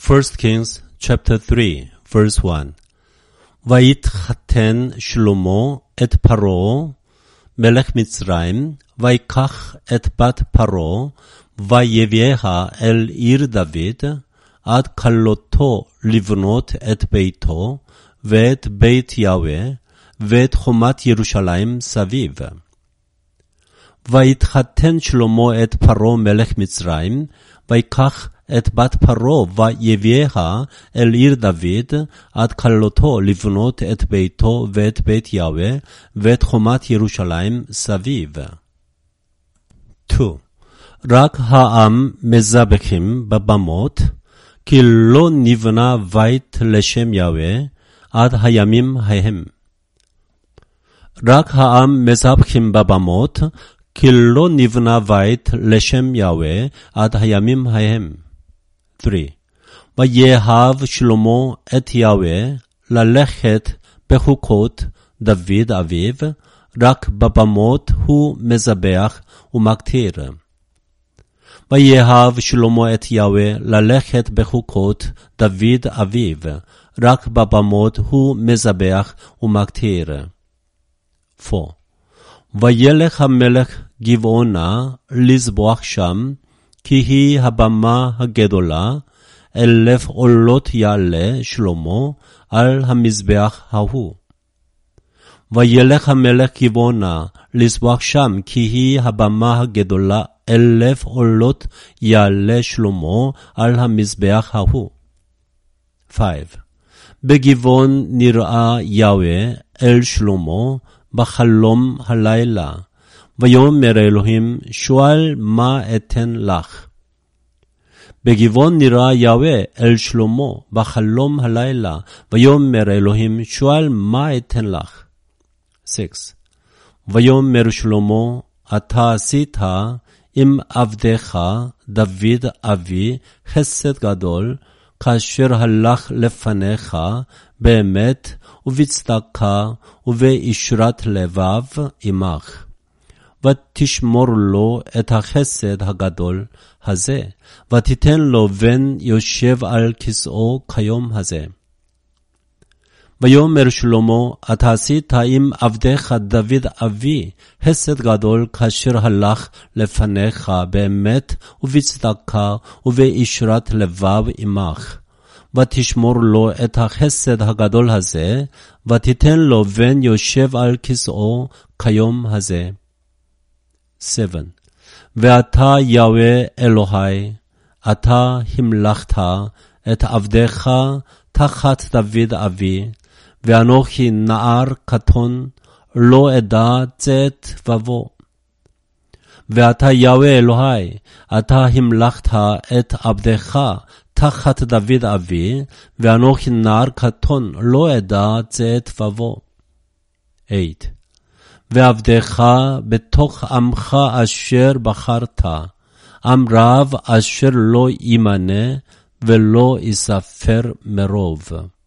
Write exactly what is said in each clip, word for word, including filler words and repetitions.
First Kings chapter three, verse one. ויתחתן שלמה את פרעה, מלך מצרים, ויקח את בת פרעה, ויביאה אל עיר דוד, עד כלותו לבנות את ביתו, ואת בית יהוה, ואת חומת ירושלים סביב. ויתחתן שלמה את פרעה מלך מצרים, ויקח את בת פרעה ויביאה אל עיר דוד, עד כלותו לבנות את ביתו ואת בית יהוה, ואת חומת ירושלים סביב. שתיים. רק העם מזבחים בבמות, כי לא נבנה בית לשם יהוה עד הימים ההם. רק העם מזבחים בבמות, כי לא נבנה בית לשם יהוה עד הימים ההם. שלוש. ויאהב שלמה את יהוה ללכת בחוקות דוד אביו, רק בבמות הוא מזבח ומקטיר. ויאהב שלמה את יהוה ללכת בחוקות דוד אביו, רק בבמות הוא מזבח ומקטיר. ארבע. וילך המלך גבעונה לזבוח שם, כי היא הבמה הגדולה, אלף עולות יעלה שלמה על המזבח ההוא. וילך המלך גבעונה לזבוח שם, כי היא הבמה הגדולה, אלף עולות יעלה שלמה על המזבח ההוא. חמש. בגבעון נראה יהוה אל שלמה בחלום הלילה, ויאמר אלוהים, שואל מה אתן לך. בגבעון נראה יהוה אל שלמה בחלום הלילה, ויאמר אלוהים, שואל מה אתן לך. שש. ויאמר שלמה, אתה עשית עם עבדך דוד אבי חסד גדול, כאשר הלך לפניך באמת ובצדקה ובישרת לבב עמך. ותשמור לו את החסד הגדול הזה, ותיתן לו בן יושב על כסאו כיום הזה. ויאמר שלמה, אתה עשית עם עבדך דוד אבי חסד גדול, כאשר הלך לפניך באמת ובצדקה ובישרת לבב עמך. ותשמור לו את החסד הגדול הזה, ותיתן לו בן יושב על כסאו כיום הזה. שבע. ואתה יהוה אלוהי, אתה המלכת את עבדך תחת דוד אבי, ואנוכי נער קטון, לא אדע צאת ובוא. ואתה יהוה אלוהי, אתה המלכת את עבדך תחת דוד אבי, ואנוכי נער קטון, לא אדע צאת ובוא. שמונה. ועבדך בתוך עמך אשר בחרת, עם רב אשר לא יימנה ולא יספר מרוב.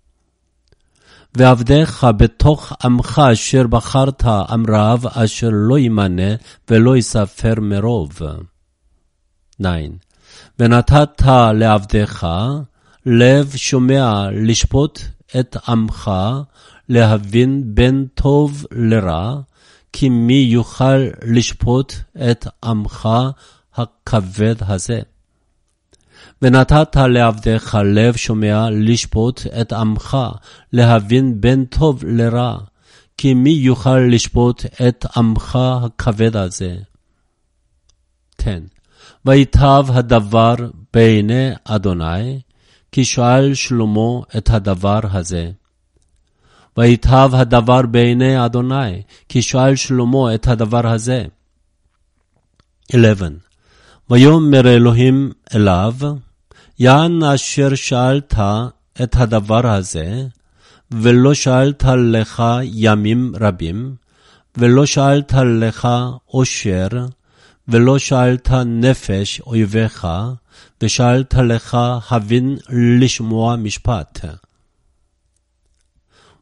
ועבדך בתוך עמך אשר בחרת, עם רב אשר לא יימנה ולא יספר מרוב. תשע. ונתת לעבדך לב שומע לשפוט את עמך, להבין בין טוב לרע, כי מי יוכל לשפוט את עמך הכבד הזה. ונתת לעבדך לב שומע לשפוט את עמך, להבין בין טוב לרע, כי מי יוכל לשפוט את עמך הכבד הזה. עשר. ויטב הדבר בעיני אדוני, כי שאל שלמה את הדבר הזה. ויטב הדבר בעיני אדוני, כי שאל שלמה את הדבר הזה. אחת עשרה. ויאמר אלוהים אליו, יען אשר שאלת את הדבר הזה, ולא שאלת לך ימים רבים, ולא שאלת לך אושר, ולא שאלת נפש אויביך, ושאלת לך הבין לשמוע משפט.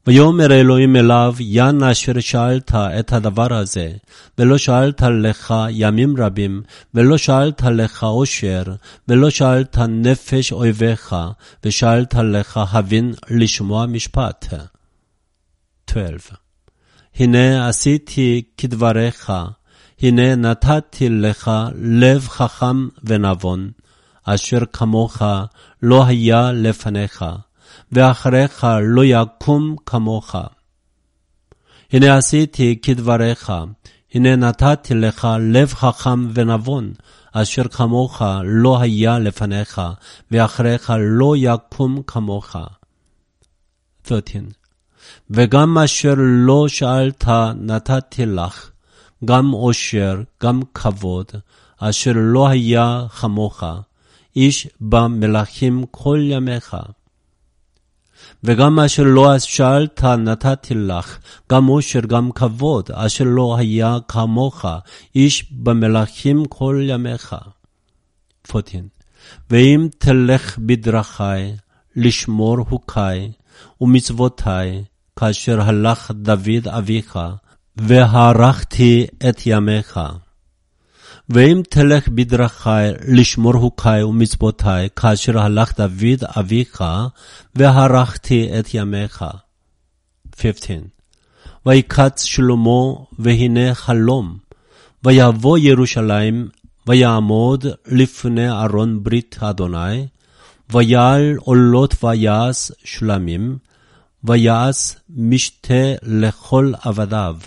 ויאמר אלוהים אליו, יען אשר שאלת את הדבר הזה, ולא שאלת לך ימים רבים, ולא שאלת לך עושר, ולא שאלת נפש אויביך, ושאלת לך הבין לשמוע משפט. שתים עשרה. הנה עשיתי כדבריך, הנה נתתי לך לב חכם ונבון, אשר כמוך לא היה לפניך, ואחריך לא יקום כמוך. הנה עשיתי כדבריך, הנה נתתי לך לב חכם ונבון, אשר כמוך לא היה לפניך, ואחריך לא יקום כמוך. שלוש עשרה. וגם אשר לא שאלת נתתי לך, גם עושר, גם כבוד, אשר לא היה כמוך, איש במלכים כל ימיך. וגם אשר לא שאלת נתתי לך, גם עושר, גם כבוד, אשר לא היה כמוך, איש במלכים כל ימיך. ארבע עשרה. ואם תלך בדרכי, לשמור חוקי ומצוותי, כאשר הלך דוד אביך, והארכתי את ימיך. ואם תלך בדרכי, לשמור חוקי ומצוותי, כאשר הלך דוד אביך, והארכתי את ימיך. חמש עשרה. ויקץ שלמה, והנה חלום, ויבוא ירושלים, ויעמוד לפני ארון ברית אדוני, ויעל עולות ויעש שלמים, ויעש משתה לכל עבדיו.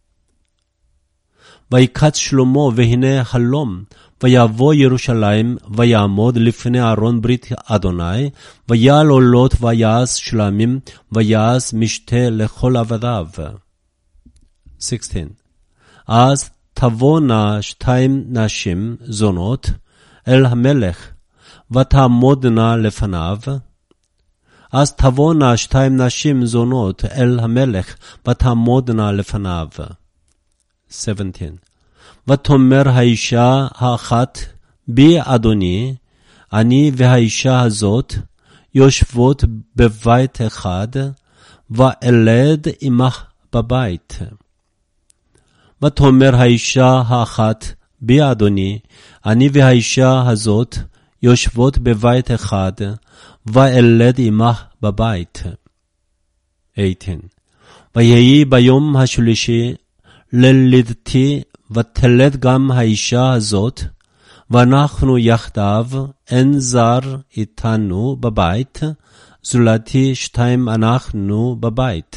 ויקץ שלמה, והנה חלום, ויבוא ירושלים, ויעמוד לפני ארון ברית אדוני, ויעל עולות ויעש שלמים, ויעש משתה לכל עבדיו. שש עשרה. אז תבואנה שתיים נשים זונות אל המלך, ותעמודנה לפניו. אז תבואנה שתיים נשים זונות אל המלך, ותעמודנה לפניו. שבע עשרה. ותאמר האישה האחת, בי אדוני, אני והאישה הזאת יושבות בבית אחד, ואלד עמך בבית. ותאמר האישה האחת, בי אדוני, אני והאישה הזאת יושבות בבית אחד, ואלד עמך בבית. שמונה עשרה. ויהי ביום השלישי ללידתי, ותלד גם האישה הזאת, ואנחנו יחדיו, אין זר איתנו בבית, זולתי שתיים אנחנו בבית.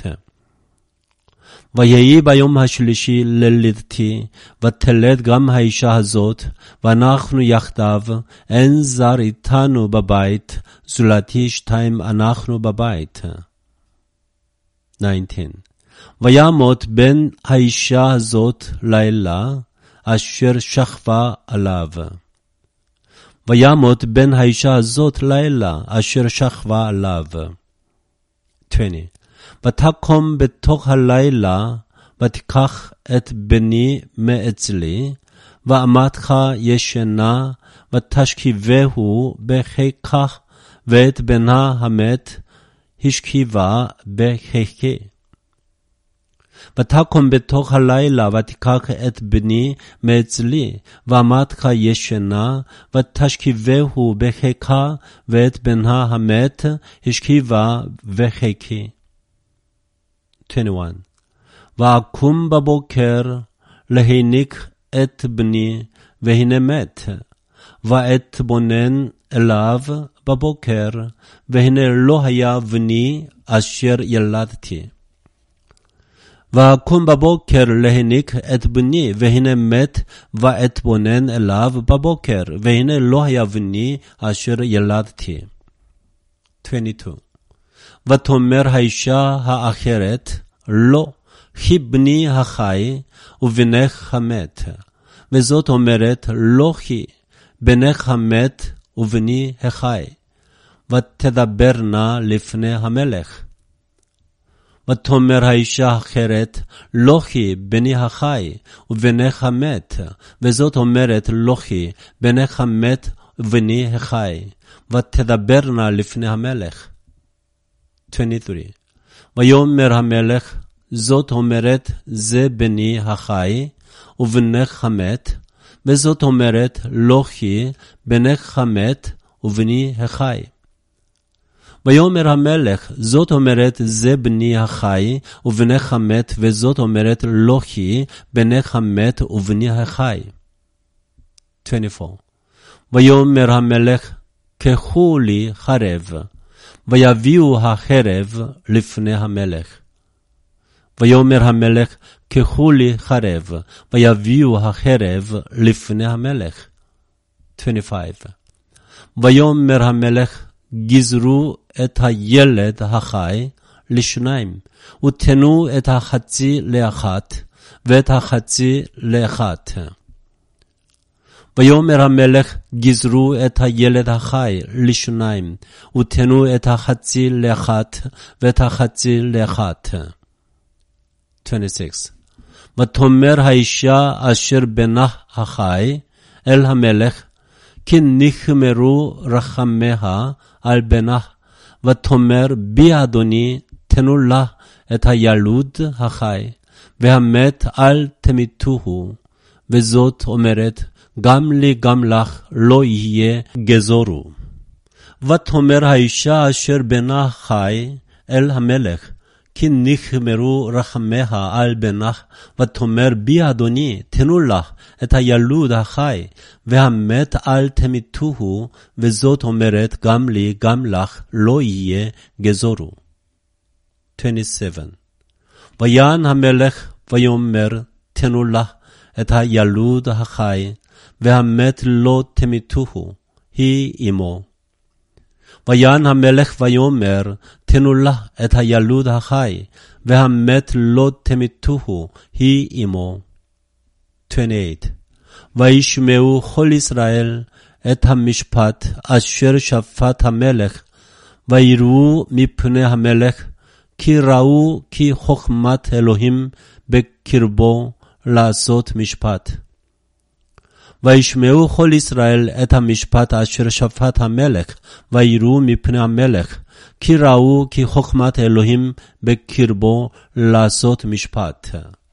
ויהי ביום השלישי ללידתי, ותלד גם האישה הזאת, ואנחנו יחדיו, אין זר איתנו בבית, זולתי שתיים אנחנו בבית. תשע עשרה. וימות בן האישה הזאת לילה, אשר שכבה עליו. וימות בן האישה הזאת לילה, אשר שכבה עליו. עשרים. ותקום בתוך הלילה, ותיקח את בני מאצלי, ואמתך ישנה, ותשכיבהו בחיקך, ואת בנה המת השכיבה בחיקי. ותקום בתוך הלילה, ותיקח את בני מאצלי, ואמתך ישנה, ותשכיבהו בחיקה, ואת בנה המת השכיבה בחיקי. עשרים ואחת. ואקום בבוקר להניק את בני, והנה מת, ואתבונן אליו בבוקר, והנה לא היה בני אשר ילדתי. ואקום בבוקר להניק את בני, והנה מת, ואתבונן אליו בבוקר, והנה לא היה בני אשר ילדתי. עשרים ושתיים. ותאמר האישה האחרת, לא, כי בני החי, ובנך המת. וזאת אומרת, לא כי, בנך המת, ובני החי. ותדברנה לפני המלך. ותאמר האישה האחרת, לא כי בני החי, ובנך המת. וזאת אומרת, לא כי, בנך המת, ובני החי. ותדברנה לפני המלך. עשרים ושלוש. ויאמר המלך, זאת אומרת, זה בני החי, ובנך המת, וזאת אומרת, לא כי, בנך המת, ובני החי. ויאמר המלך, זאת אומרת, זה בני החי, ובנך המת, וזאת אומרת, לא כי, בנך המת, ובני החי. עשרים וארבע. ויאמר המלך, קחו לי חרב, ויביאו החרב לפני המלך. ויאמר המלך, קחו לי חרב, ויביאו החרב לפני המלך. עשרים וחמש. ויאמר המלך, גזרו את הילד החי לשניים, ותנו את החצי לאחת, ואת החצי לאחת. ויאמר המלך, גזרו את הילד החי לשניים, ותנו את החצי לאחת, ואת החצי לאחת. עשרים ושש. ותאמר האישה אשר בנה החי אל המלך, כי נחמרו רחמיה על בנה, ותאמר בי אדוני, תנו לה את הילוד החי, והמת אל תמיתוהו, וזאת אומרת, גם לי גם לך לא יהיה גזורו. ותאמר האישה אשר בנה חי אל המלך, כי נחמרו רחמיה על בנך, ותאמר בי אדוני, תנו לך את הילוד החי, והמת אל תמיתוהו, וזאת אומרת, גם לי גם לך לא יהיה גזורו. עשרים ושבע. ויען המלך ויאמר, תנו לך את הילוד החי, והמת לא תמיתוהו, היא אמו. ויען המלך ויאמר, תנו לה את הילוד החי, והמת לא תמיתוהו, היא אמו. עשרים ושמונה. וישמעו כל ישראל את המשפט אשר שפט המלך, ויראו מפני המלך, כי ראו כי חוכמת אלוהים בקרבו לעשות משפט. וישמעו כל ישראל את המשפט אשר שפט המלך, ויראו מפני המלך, כי ראו כי חוכמת אלוהים בקרבו לעשות משפט.